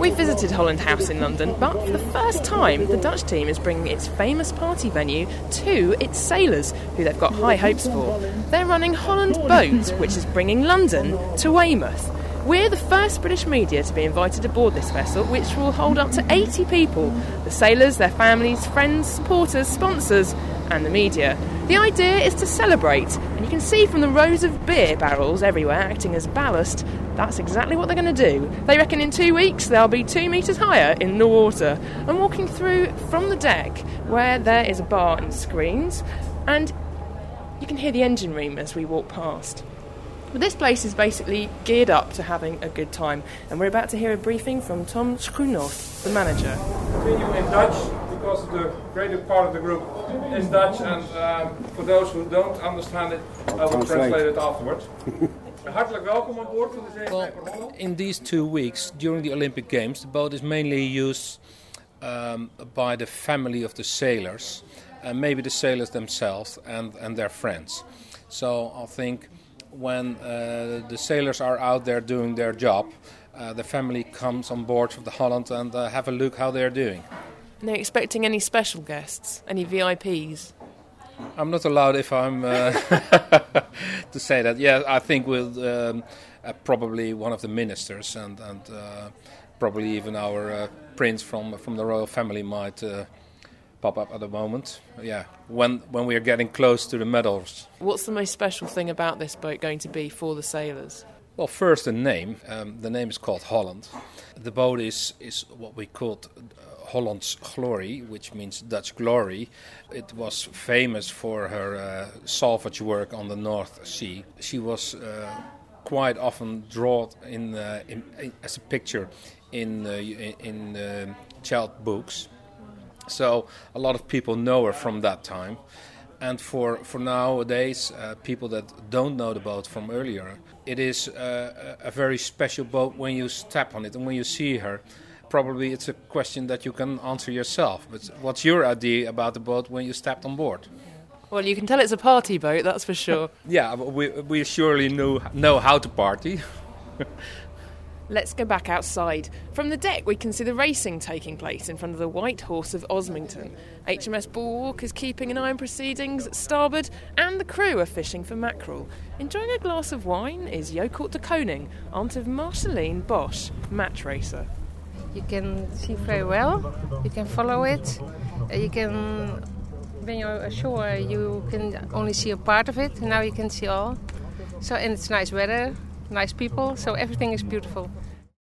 We visited Holland House in London, but for the first time, the Dutch team is bringing its famous party venue to its sailors, who they've got high hopes for. They're running Holland Boat, which is bringing London to Weymouth. We're the first British media to be invited aboard this vessel, which will hold up to 80 people. The sailors, their families, friends, supporters, sponsors, and the media. The idea is to celebrate, and you can see from the rows of beer barrels everywhere acting as ballast, that's exactly what they're going to do. They reckon in 2 weeks they'll be 2 metres higher in the water. I'm walking through from the deck where there is a bar and screens, and you can hear the engine room as we walk past. But this place is basically geared up to having a good time, and we're about to hear a briefing from Tom Schoenhoff, the manager. Continue in Dutch, because the greater part of the group is Dutch, and for those who don't understand it, I will translate it afterwards. Hartelijk welkom aan boord van de Zeesniper Holland. In these 2 weeks, during the Olympic Games, the boat is mainly used by the family of the sailors, and maybe the sailors themselves and their friends. So I think when the sailors are out there doing their job, the family comes on board of the Holland and have a look how they're doing. And they're expecting any special guests, any VIPs? I'm not allowed if I'm to say that. Yeah, I think with probably one of the ministers and probably even our prince from the royal family might pop up at the moment. Yeah, when we are getting close to the medals. What's the most special thing about this boat going to be for the sailors? Well, first the name. The name is called Holland. The boat is what we called Holland's Glory, which means Dutch glory. It was famous for her salvage work on the North Sea. She was quite often drawn in as a picture in child books. So a lot of people know her from that time. And for nowadays, people that don't know the boat from earlier, it is a very special boat when you step on it and when you see her. Probably it's a question that you can answer yourself. But what's your idea about the boat when you stepped on board? Well, you can tell it's a party boat, that's for sure. Yeah, we surely know how to party. Let's go back outside. From the deck we can see the racing taking place in front of the White Horse of Osmington. HMS Bulwark is keeping an eye on proceedings at starboard, and the crew are fishing for mackerel. Enjoying a glass of wine is Jocourt de Koning, aunt of Marceline Bosch, match racer. You can see very well, you can follow it, when you're ashore you can only see a part of it, now you can see all. So, and it's nice weather, nice people, so everything is beautiful.